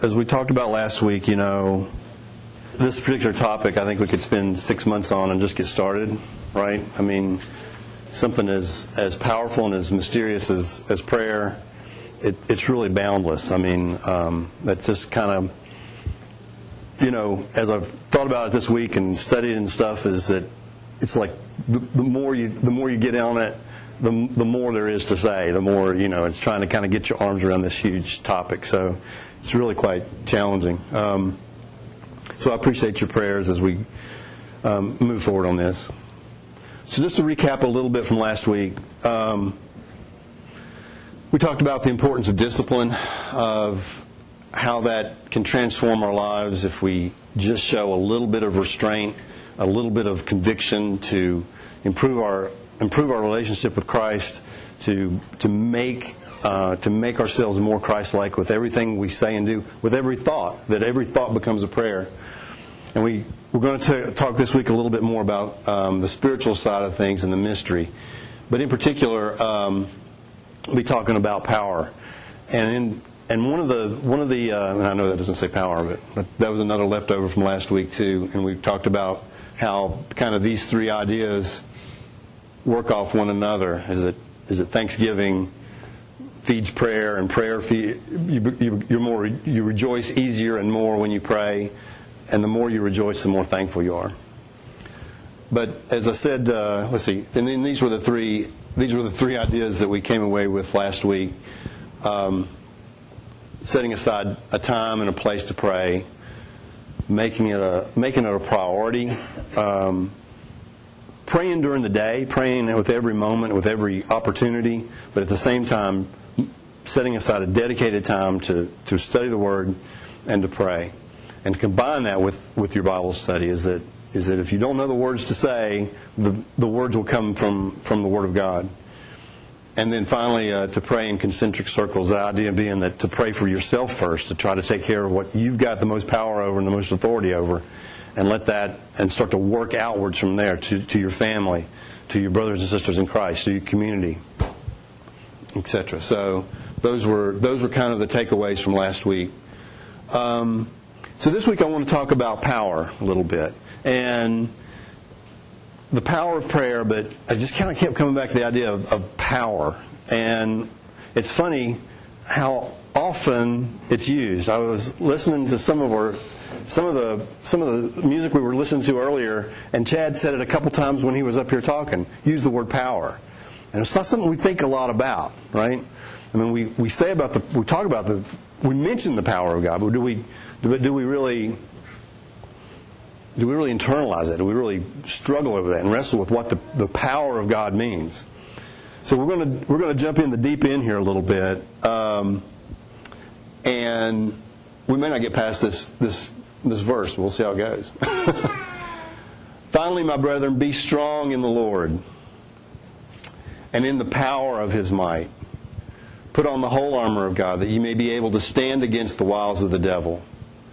as we talked about last week, this particular topic, I think we could spend 6 months on and just get started, right? I mean, something as powerful and as mysterious as prayer, it's really boundless. I mean, that's just kind of, as I've thought about it this week and studied and stuff, is that it's like the more you get on it, the more there is to say. The more it's trying to kind of get your arms around this huge topic. So it's really quite challenging. So I appreciate your prayers as we move forward on this. So just to recap a little bit from last week, we talked about the importance of discipline, of how that can transform our lives if we just show a little bit of restraint, a little bit of conviction to improve our relationship with Christ, to make ourselves more Christ-like with everything we say and do, with every thought, that every thought becomes a prayer. And we're going to talk this week a little bit more about the spiritual side of things and the mystery. But in particular, we'll be talking about power. And one of the and I know that doesn't say power, but that was another leftover from last week too. And we talked about how kind of these three ideas work off one another. Is that Thanksgiving feeds prayer, and prayer you rejoice easier and more when you pray, and the more you rejoice, the more thankful you are. But as I said, let's see, and then these were the three ideas that we came away with last week. Setting aside a time and a place to pray, making it a priority, praying during the day, praying with every moment, with every opportunity, but at the same time setting aside a dedicated time to study the Word and to pray. And combine that with your Bible study is that if you don't know the words to say, the words will come from the Word of God. And then finally, to pray in concentric circles, the idea being that to pray for yourself first, to try to take care of what you've got the most power over and the most authority over, and start to work outwards from there to your family, to your brothers and sisters in Christ, to your community, etc. So those were kind of the takeaways from last week. So this week I want to talk about power a little bit, and the power of prayer, but I just kind of kept coming back to the idea of power. And it's funny how often it's used. I was listening to some of the music we were listening to earlier, and Chad said it a couple times when he was up here talking. Used the word power, and it's not something we think a lot about, right? I mean, we mention the power of God, but do we really internalize it? Do we really struggle over that and wrestle with what the power of God means? So we're going to jump in the deep end here a little bit, and we may not get past this verse. We'll see how it goes. Finally, my brethren, be strong in the Lord and in the power of His might. Put on the whole armor of God, that you may be able to stand against the wiles of the devil.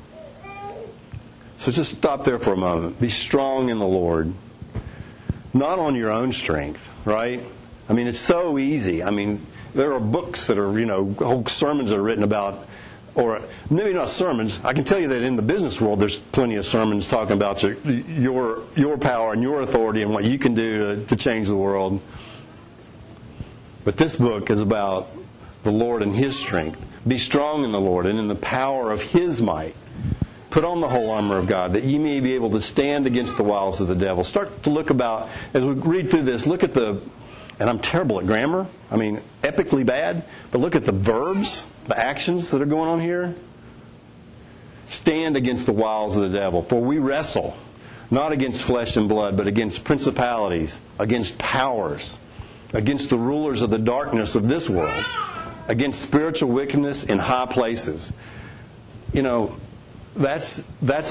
So just stop there for a moment. Be strong in the Lord. Not on your own strength, right? I mean, it's so easy. I mean, there are books that are, whole sermons that are written about, or maybe not sermons. I can tell you that in the business world, there's plenty of sermons talking about your power and your authority and what you can do to change the world. But this book is about the Lord and His strength. Be strong in the Lord and in the power of His might. Put on the whole armor of God, that ye may be able to stand against the wiles of the devil. Start to look about, as we read through this, look at and I'm terrible at grammar, I mean, epically bad, but look at the verbs, the actions that are going on here. Stand against the wiles of the devil, for we wrestle, not against flesh and blood, but against principalities, against powers, against the rulers of the darkness of this world, against spiritual wickedness in high places. That's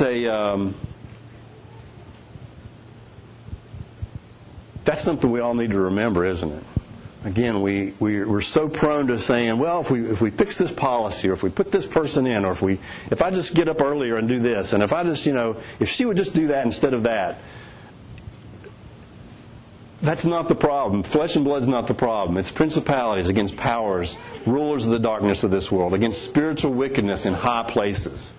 something we all need to remember, isn't it? Again, we're so prone to saying, well, if we fix this policy, or if we put this person in, or if I just get up earlier and do this, and if I just if she would just do that instead of that. That's not the problem. Flesh and blood is not the problem. It's principalities against powers, rulers of the darkness of this world, against spiritual wickedness in high places.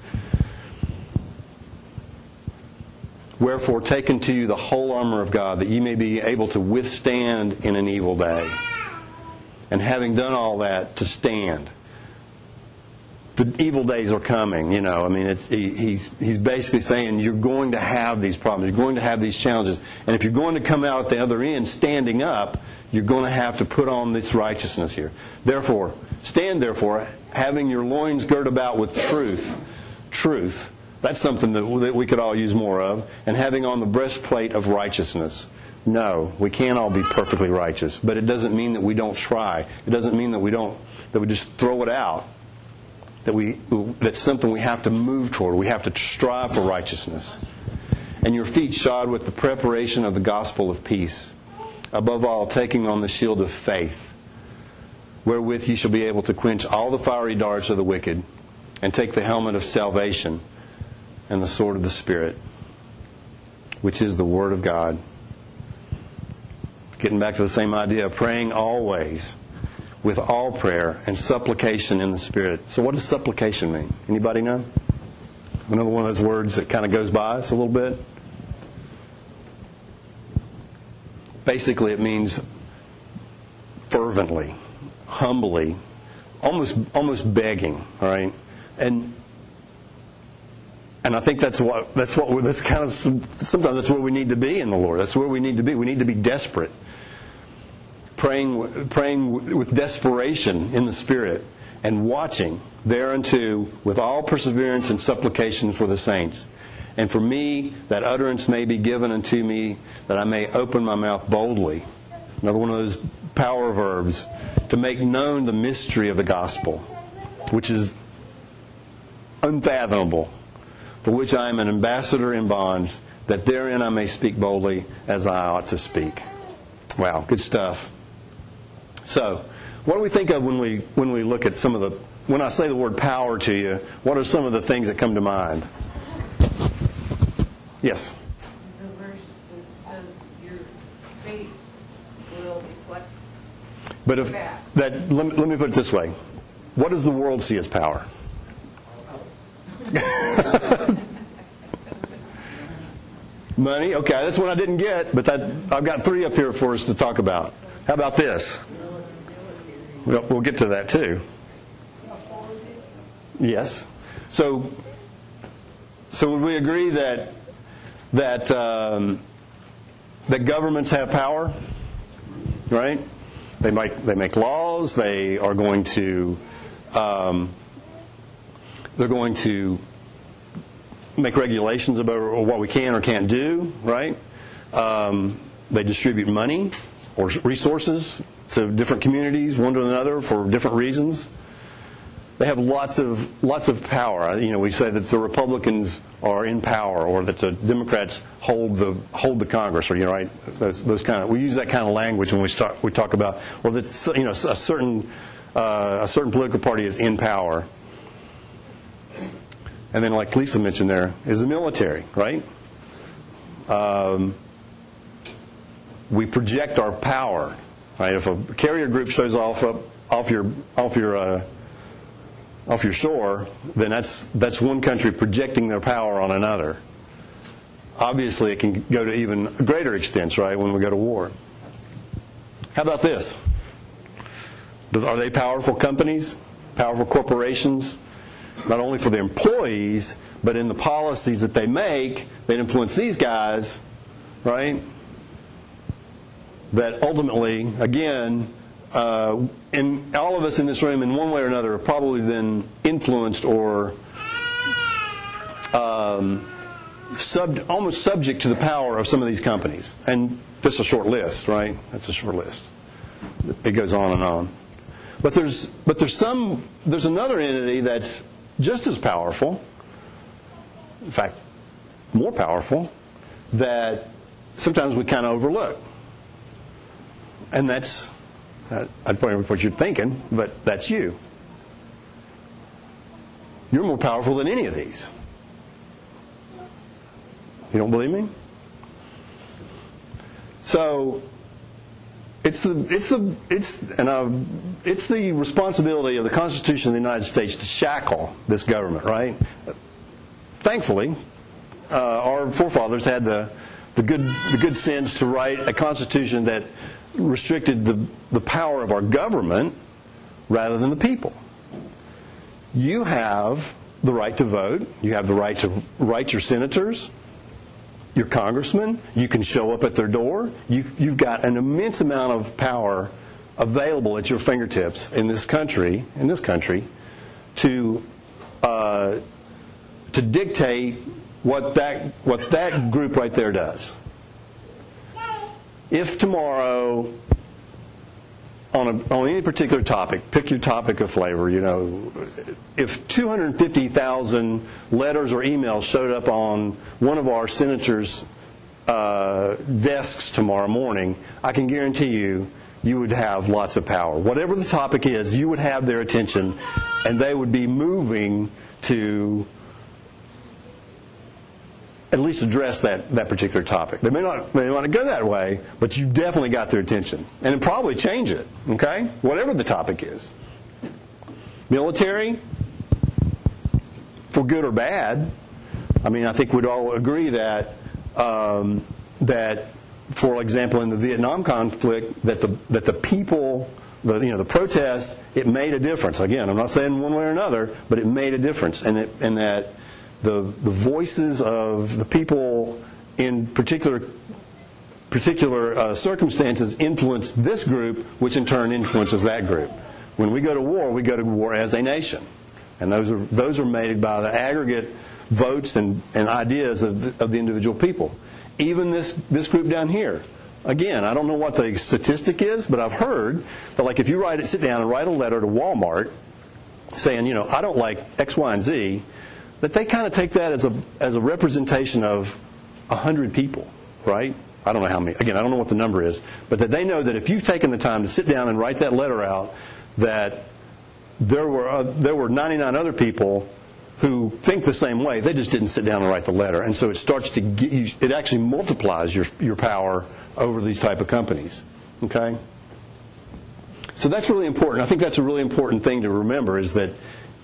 Wherefore, take unto you the whole armor of God, that ye may be able to withstand in an evil day. And having done all that, to stand. The evil days are coming, you know. I mean, he's basically saying you're going to have these problems. You're going to have these challenges. And if you're going to come out at the other end standing up, you're going to have to put on this righteousness here. Therefore, stand therefore, having your loins girt about with truth. Truth. That's something that we could all use more of. And having on the breastplate of righteousness. No, we can't all be perfectly righteous. But it doesn't mean that we don't try. It doesn't mean that we just throw it out. That's something we have to move toward. We have to strive for righteousness. And your feet shod with the preparation of the gospel of peace. Above all, taking on the shield of faith, wherewith ye shall be able to quench all the fiery darts of the wicked, and take the helmet of salvation and the sword of the Spirit, which is the Word of God. Getting back to the same idea of praying always, with all prayer and supplication in the Spirit. So what does supplication mean? Anybody know? Another one of those words that kind of goes by us a little bit. Basically, it means fervently, humbly, almost begging. All right, and I think that's kind of sometimes that's where we need to be in the Lord. That's where we need to be. We need to be desperate. Praying with desperation in the Spirit, and watching thereunto with all perseverance and supplication for the saints. And for me, that utterance may be given unto me, that I may open my mouth boldly. Another one of those power verbs, to make known the mystery of the gospel, which is unfathomable, for which I am an ambassador in bonds, that therein I may speak boldly as I ought to speak. Wow, good stuff. So, what do we think of when we look at some of the... When I say the word power to you, what are some of the things that come to mind? Yes? The verse that says your faith will reflect But if that, let me put it this way. What does the world see as power? Money? Okay, that's what I didn't get, but I've got 3 up here for us to talk about. How about this? We'll get to that too. Yes. So would we agree that governments have power, right? They make laws. They are going to they're going to make regulations about what we can or can't do, right? They distribute money or resources to different communities, one to another, for different reasons. They have lots of power. You know, we say that the Republicans are in power, or that the Democrats hold the Congress, or right, those kind of. We use that kind of language when we talk about, well, that a certain political party is in power. And then, like Lisa mentioned, there is the military, right? We project our power, right? If a carrier group shows off your shore, then that's one country projecting their power on another. Obviously, it can go to even greater extents, right, when we go to war. How about this? Are they powerful companies, powerful corporations? Not only for their employees, but in the policies that they make, that influence these guys, right? That ultimately, again, in all of us in this room, in one way or another, have probably been influenced or almost subject to the power of some of these companies. And that's a short list, right? That's a short list. It goes on and on. But there's another entity that's just as powerful, in fact, more powerful, that sometimes we kind of overlook. And that's, I'd probably what you're thinking, but that's you. You're more powerful than any of these. You don't believe me? So, It's the responsibility of the Constitution of the United States to shackle this government, right? Thankfully, our forefathers had the good sense to write a constitution that restricted the power of our government rather than the people. You have the right to vote. You have the right to write your senators, your congressmen. You can show up at their door. You've got an immense amount of power available at your fingertips in this country to dictate what that group right there does. If tomorrow, on any particular topic, pick your topic of flavor, if 250,000 letters or emails showed up on one of our senators' desks tomorrow morning, I can guarantee you would have lots of power. Whatever the topic is, you would have their attention, and they would be moving to at least address that particular topic. They may not go that way, but you've definitely got their attention. And it'll probably change it, okay? Whatever the topic is. Military, for good or bad, I think we'd all agree that, for example, in the Vietnam conflict, that the people, the protests, it made a difference. Again, I'm not saying one way or another, but it made a difference, and that the voices of the people in particular circumstances influence this group, which in turn influences that group. When we go to war as a nation, and those are made by the aggregate votes and ideas of the individual people. Even this group down here. Again, I don't know what the statistic is, but I've heard that, like, if you sit down and write a letter to Walmart saying, I don't like X, Y, and Z, that they kind of take that as a representation of 100 people, right? I don't know how many. Again, I don't know what the number is, but that they know that if you've taken the time to sit down and write that letter out, that there were 99 other people who think the same way. They just didn't sit down and write the letter, and so it starts to it actually multiplies your power over these type of companies. Okay. So that's really important. I think that's a really important thing to remember, is that,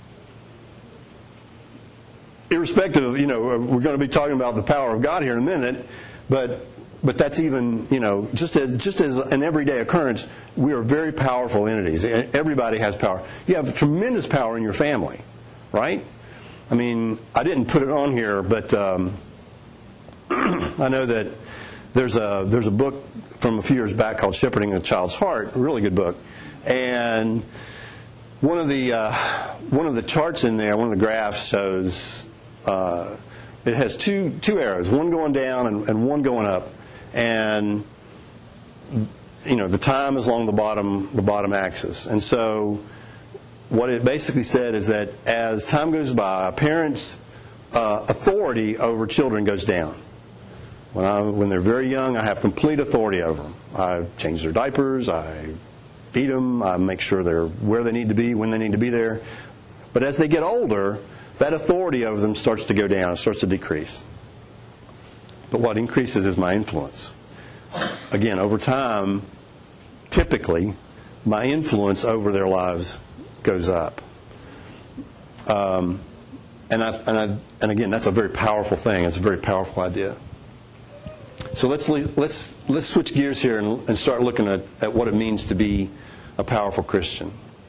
irrespective of, we're going to be talking about the power of God here in a minute, but that's even, just as an everyday occurrence, we are very powerful entities. Everybody has power. You have tremendous power in your family, right? I didn't put it on here, but I know that there's a book from a few years back called Shepherding a Child's Heart, a really good book, and one of the charts in there, one of the graphs shows it has two arrows, one going down and one going up, and the time is along the bottom axis. And so what it basically said is that as time goes by, a parent's authority over children goes down. When they're very young, I have complete authority over them. I change their diapers, I feed them, I make sure they're where they need to be, when they need to be there. But as they get older, that authority over them starts to go down, it starts to decrease. But what increases is my influence. Again, over time, typically, my influence over their lives goes up. And again, that's a very powerful thing. It's a very powerful idea. So let's switch gears here and start looking at what it means to be a powerful Christian.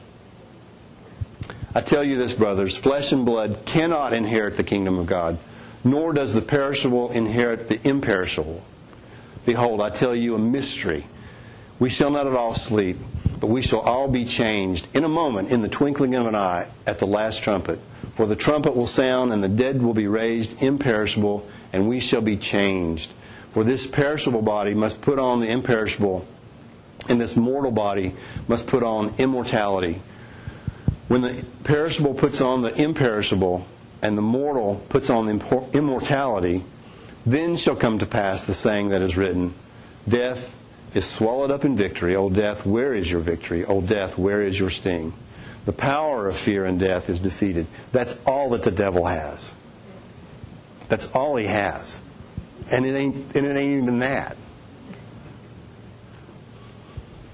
I tell you this, brothers, flesh and blood cannot inherit the kingdom of God, nor does the perishable inherit the imperishable. Behold, I tell you a mystery. We shall not at all sleep, but we shall all be changed in a moment, in the twinkling of an eye, at the last trumpet. For the trumpet will sound, and the dead will be raised imperishable, and we shall be changed. For this perishable body must put on the imperishable, and this mortal body must put on immortality. When the perishable puts on the imperishable, and the mortal puts on the immortality, then shall come to pass the saying that is written, Death is swallowed up in victory. O death, where is your victory? O death, where is your sting? The power of fear and death is defeated. That's all that the devil has. That's all he has. And it ain't even that.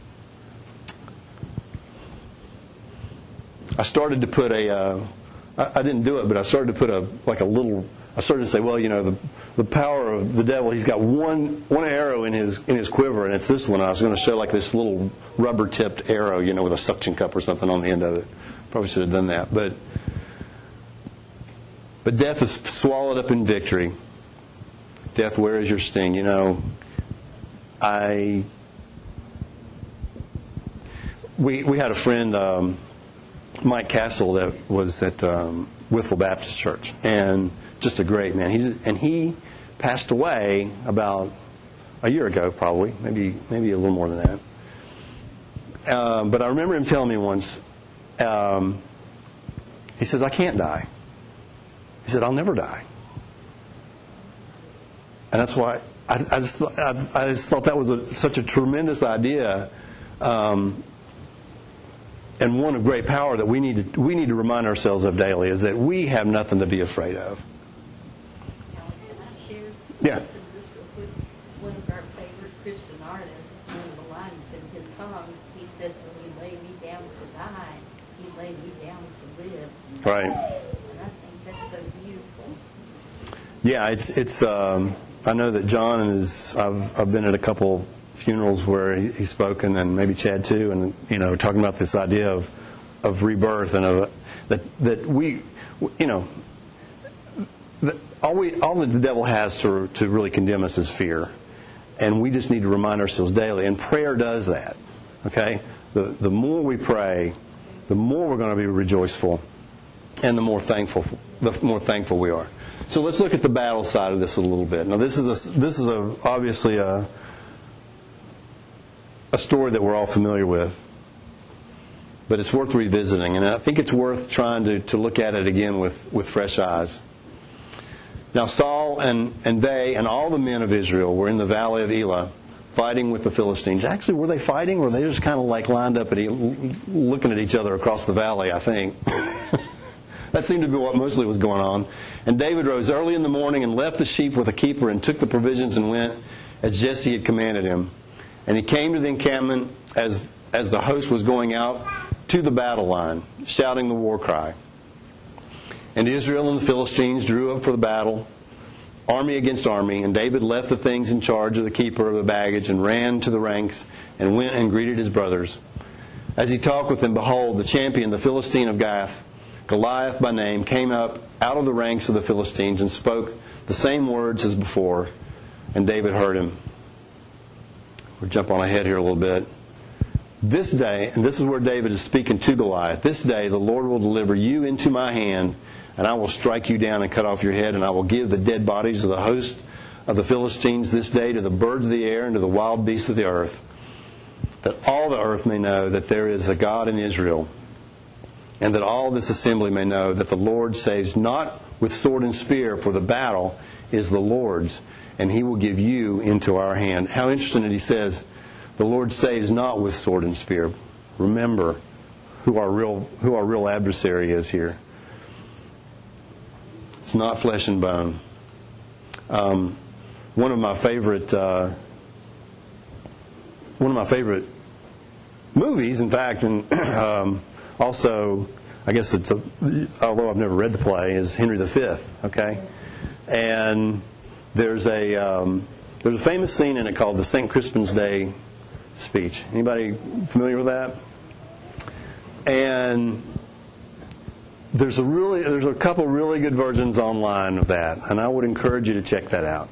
I started to put I didn't do it, but I started to put I started to say, well, the power of the devil, he's got one arrow in his quiver, and it's this one. I was going to show like this little rubber-tipped arrow, with a suction cup or something on the end of it. Probably should have done that. But death is swallowed up in victory. Death, where is your sting? We had a friend, Mike Castle, that was at Whitfield Baptist Church, and just a great man. He passed away about a year ago, probably, maybe a little more than that. But I remember him telling me once, he says, I can't die. He said, I'll never die. And that's why I just thought that was such a tremendous idea, and one of great power that we need to remind ourselves of daily, is that we have nothing to be afraid of. Can I share Yeah. something just real quick? One of our favorite Christian artists, one of the lines in his song, he says, when he lay me down to die, he lay me down to live. Right. And I think that's so beautiful. Yeah, it's. I know that John I've been at a couple funerals where he's spoken, and maybe Chad too, and talking about this idea of rebirth, and that we, all that the devil has to really condemn us is fear, and we just need to remind ourselves daily. And prayer does that. Okay, the more we pray, the more we're going to be rejoiceful, and the more thankful we are. So let's look at the battle side of this a little bit. Now, this is obviously a story that we're all familiar with, but it's worth revisiting, and I think it's worth trying to look at it again with fresh eyes. Now, Saul and they and all the men of Israel were in the valley of Elah fighting with the Philistines. Actually, were they fighting, or were they just kind of like lined up looking at each other across the valley, I think? That seemed to be what mostly was going on. And David rose early in the morning and left the sheep with a keeper and took the provisions and went as Jesse had commanded him. And he came to the encampment as the host was going out to the battle line, shouting the war cry. And Israel and the Philistines drew up for the battle, army against army, and David left the things in charge of the keeper of the baggage and ran to the ranks and went and greeted his brothers. As he talked with them, behold, the champion, the Philistine of Gath, Goliath by name, came up out of the ranks of the Philistines and spoke the same words as before, and David heard him. We'll jump on ahead here a little bit. This day, and this is where David is speaking to Goliath, this day the Lord will deliver you into my hand, and I will strike you down and cut off your head, and I will give the dead bodies of the host of the Philistines this day to the birds of the air and to the wild beasts of the earth, that all the earth may know that there is a God in Israel, and that all this assembly may know that the Lord saves not with sword and spear, for the battle is the Lord's, and he will give you into our hand. How interesting that he says, the Lord saves not with sword and spear. Remember who our real adversary is here. It's not flesh and bone. One of my favorite movies, in fact, and also, I guess although I've never read the play, is Henry V. Okay, and there's a famous scene in it called the St. Crispin's Day speech. Anybody familiar with that? And there's a couple really good versions online of that, and I would encourage you to check that out.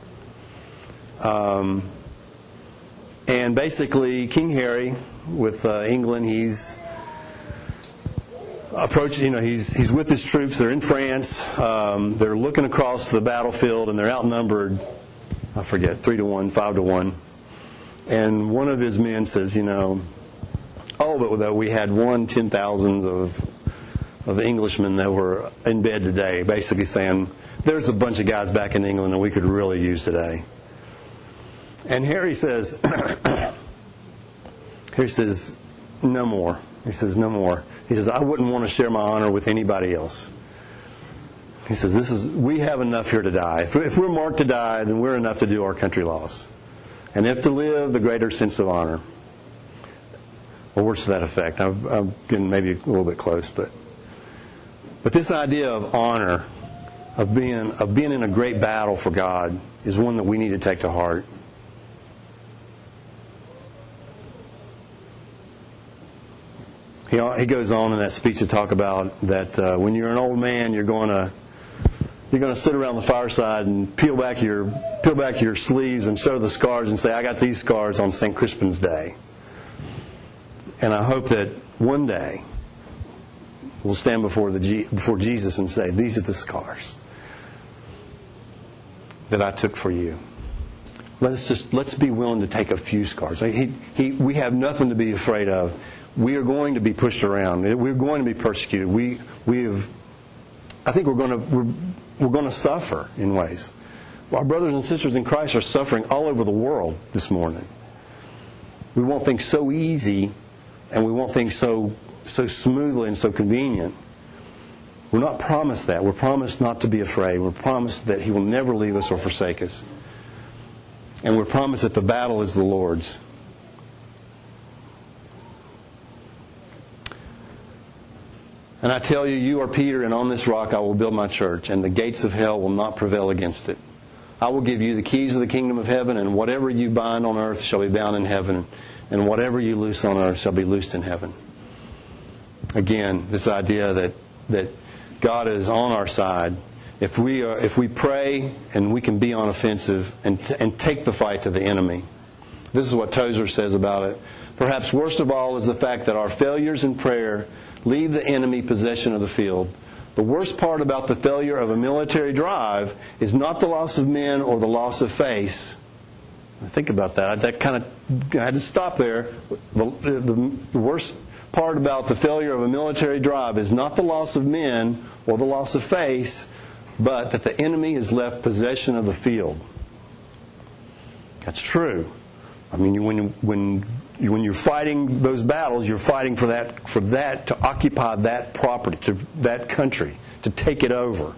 And basically, King Harry with England, he's approaching. He's with his troops. They're in France. They're looking across the battlefield, and they're outnumbered. I forget, 3-1, 5-1. And one of his men says, but we had 10,000 of Englishmen that were in bed today, basically saying, there's a bunch of guys back in England that we could really use today. And Harry says, no more. He says, no more. He says, I wouldn't want to share my honor with anybody else. He says, we have enough here to die. If we're marked to die, then we're enough to do our country loss. And if to live, the greater sense of honor. or words to that effect. I'm getting maybe a little bit close, but this idea of honor, of being in a great battle for God, is one that we need to take to heart. He goes on in that speech to talk about that when you're an old man, you're going to sit around the fireside and peel back your sleeves and show the scars and say, "I got these scars on St. Crispin's Day." And I hope that one day we'll stand before Jesus and say, "These are the scars that I took for you." Let's be willing to take a few scars. We have nothing to be afraid of. We are going to be pushed around. We're going to be persecuted. I think we're going to suffer in ways. Our brothers and sisters in Christ are suffering all over the world this morning. We want things so easy, and we want things so smoothly and so convenient. We're not promised that. We're promised not to be afraid. We're promised that He will never leave us or forsake us. And we're promised that the battle is the Lord's. And I tell you, you are Peter, and on this rock I will build my church, and the gates of hell will not prevail against it. I will give you the keys of the kingdom of heaven, and whatever you bind on earth shall be bound in heaven, and whatever you loose on earth shall be loosed in heaven. Again, this idea that God is on our side. If we pray and we can be on offensive and take the fight to the enemy. This is what Tozer says about it. Perhaps worst of all is the fact that our failures in prayer leave the enemy possession of the field. The worst part about the failure of a military drive is not the loss of men or the loss of face. Think about that. I had to stop there. The worst part about the failure of a military drive is not the loss of men or the loss of face, but that the enemy has left possession of the field. That's true. I mean, when you're fighting those battles, you're fighting for that to occupy that property, to that country, to take it over.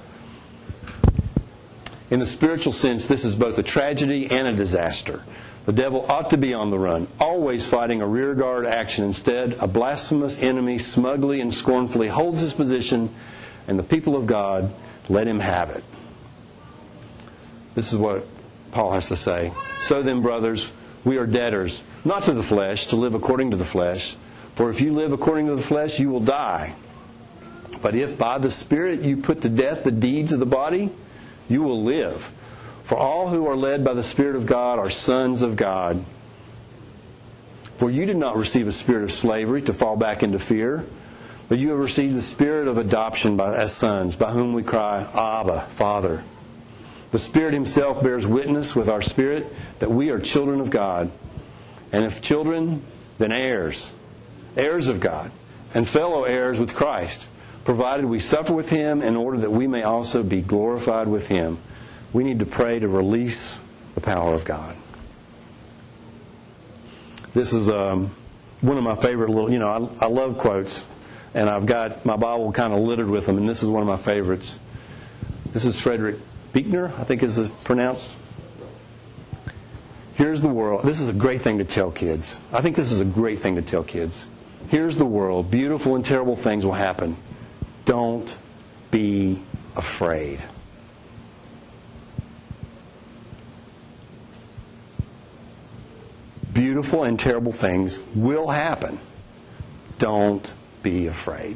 In the spiritual sense, this is both a tragedy and a disaster. The devil ought to be on the run, always fighting a rearguard action. Instead, a blasphemous enemy smugly and scornfully holds his position, and the people of God let him have it. This is what Paul has to say. So then, brothers, we are debtors, not to the flesh, to live according to the flesh. For if you live according to the flesh, you will die. But if by the Spirit you put to death the deeds of the body, you will live. For all who are led by the Spirit of God are sons of God. For you did not receive a spirit of slavery to fall back into fear, but you have received the Spirit of adoption as sons, by whom we cry, Abba, Father. The Spirit Himself bears witness with our spirit that we are children of God. And if children, then heirs, heirs of God, and fellow heirs with Christ, provided we suffer with Him in order that we may also be glorified with Him. We need to pray to release the power of God. This is one of my favorite little, I love quotes, and I've got my Bible kind of littered with them, and this is one of my favorites. This is Frederick Buechner, I think is pronounced. Here's the world. This is a great thing to tell kids. I think this is a great thing to tell kids. Here's the world. Beautiful and terrible things will happen. Don't be afraid. Beautiful and terrible things will happen. Don't be afraid.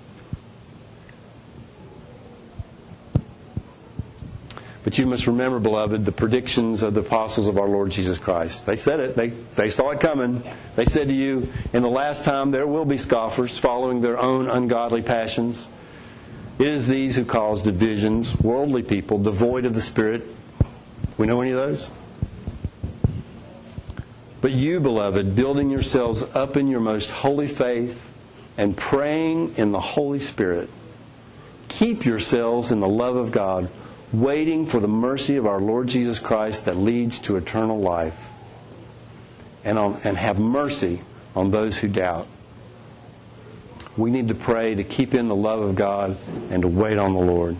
But you must remember, beloved, the predictions of the apostles of our Lord Jesus Christ. They said it. They saw it coming. They said to you, in the last time there will be scoffers following their own ungodly passions. It is these who cause divisions, worldly people, devoid of the Spirit. We know any of those? But you, beloved, building yourselves up in your most holy faith and praying in the Holy Spirit, keep yourselves in the love of God, waiting for the mercy of our Lord Jesus Christ that leads to eternal life. And have mercy on those who doubt. We need to pray to keep in the love of God and to wait on the Lord.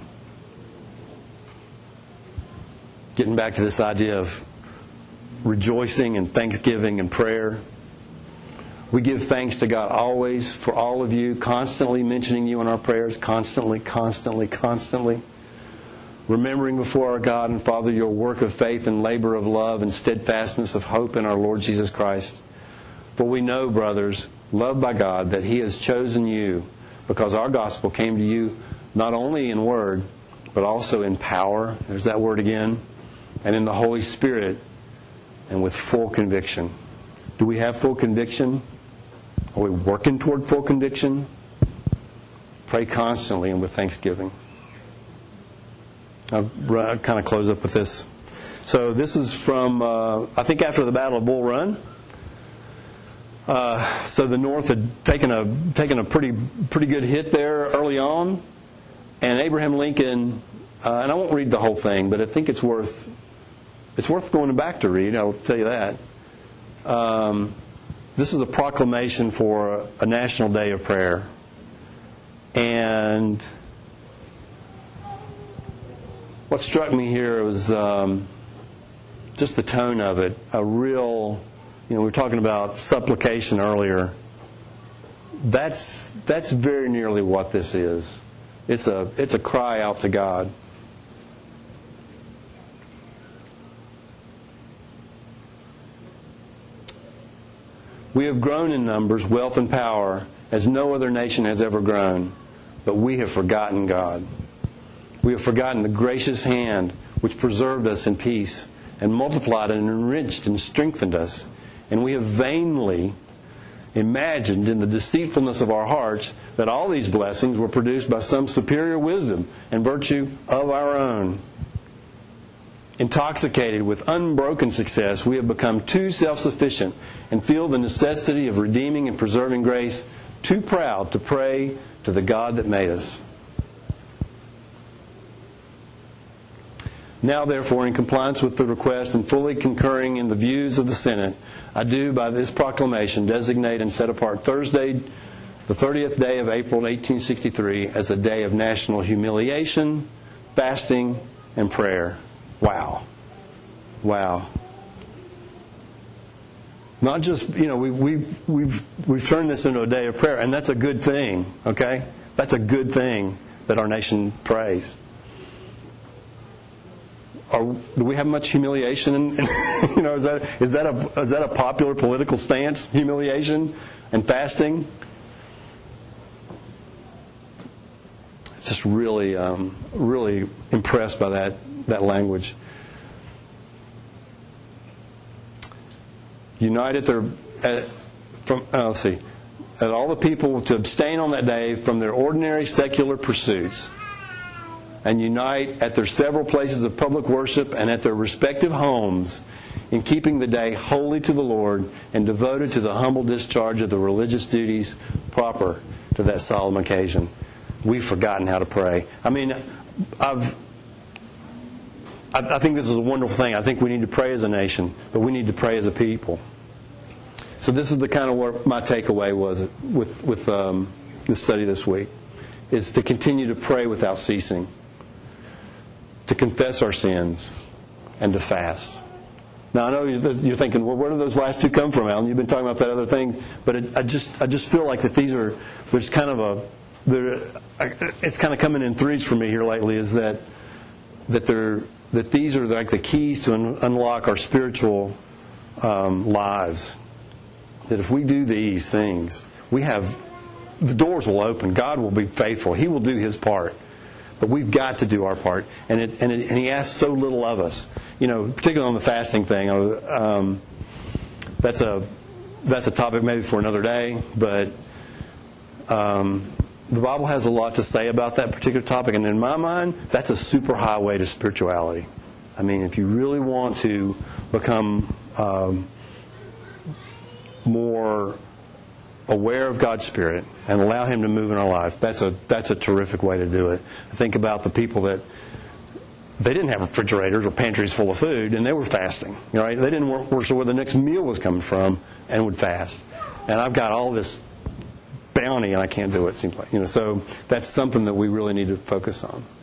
Getting back to this idea of rejoicing and thanksgiving and prayer. We give thanks to God always for all of you, constantly mentioning you in our prayers, constantly, remembering before our God and Father your work of faith and labor of love and steadfastness of hope in our Lord Jesus Christ. For we know, brothers, loved by God, that He has chosen you, because our gospel came to you not only in word, but also in power, there's that word again, and in the Holy Spirit, and with full conviction. Do we have full conviction? Are we working toward full conviction? Pray constantly and with thanksgiving. I'll kind of close up with this. So this is from, I think after the Battle of Bull Run. So the North had taken a pretty good hit there early on. And Abraham Lincoln, and I won't read the whole thing, but I think it's worth going back to read, I'll tell you that. This is a proclamation for a national day of prayer. And what struck me here was just the tone of it. A real, we were talking about supplication earlier. That's very nearly what this is. It's a cry out to God. We have grown in numbers, wealth, and power as no other nation has ever grown, but we have forgotten God. We have forgotten the gracious hand which preserved us in peace and multiplied and enriched and strengthened us. And we have vainly imagined in the deceitfulness of our hearts that all these blessings were produced by some superior wisdom and virtue of our own. Intoxicated with unbroken success, we have become too self-sufficient and feel the necessity of redeeming and preserving grace, too proud to pray to the God that made us. Now, therefore, in compliance with the request and fully concurring in the views of the Senate, I do, by this proclamation, designate and set apart Thursday, the 30th day of April 1863, as a day of national humiliation, fasting, and prayer. Wow. Not just, we've turned this into a day of prayer, and that's a good thing, okay? That's a good thing that our nation prays. Do we have much humiliation? Is that a popular political stance? Humiliation and fasting. Just really impressed by that language. Unite at all the people to abstain on that day from their ordinary secular pursuits, and unite at their several places of public worship and at their respective homes in keeping the day holy to the Lord and devoted to the humble discharge of the religious duties proper to that solemn occasion. We've forgotten how to pray. I mean, I think this is a wonderful thing. I think we need to pray as a nation, but we need to pray as a people. So this is the kind of what my takeaway was with the study this week, is to continue to pray without ceasing, to confess our sins, and to fast. Now, I know you're thinking, well, where do those last two come from, Alan? You've been talking about that other thing, but I just feel like that there's kind of it's kind of coming in threes for me here lately, is that these are like the keys to unlock our spiritual lives. That if we do these things, the doors will open. God will be faithful. He will do His part. But we've got to do our part. And He asks so little of us. Particularly on the fasting thing. That's a topic maybe for another day. But the Bible has a lot to say about that particular topic. And in my mind, that's a super highway to spirituality. I mean, if you really want to become more aware of God's Spirit and allow Him to move in our life, that's a terrific way to do it. I think about the people that they didn't have refrigerators or pantries full of food, and they were fasting. Right? They didn't weren't sure where the next meal was coming from, and would fast. And I've got all this bounty, and I can't do it. Seems like So that's something that we really need to focus on.